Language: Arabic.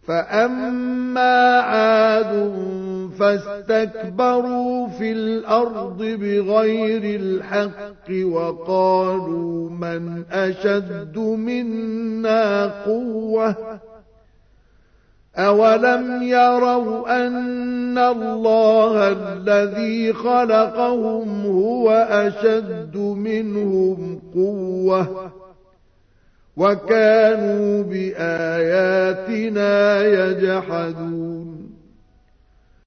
فأما عاد فاستكبروا في الأرض بغير الحق وقالوا من أشد منا قوة أولم يروا أن الله الذي خلقهم هو أشد منهم قوة وكانوا بآياتنا يجحدون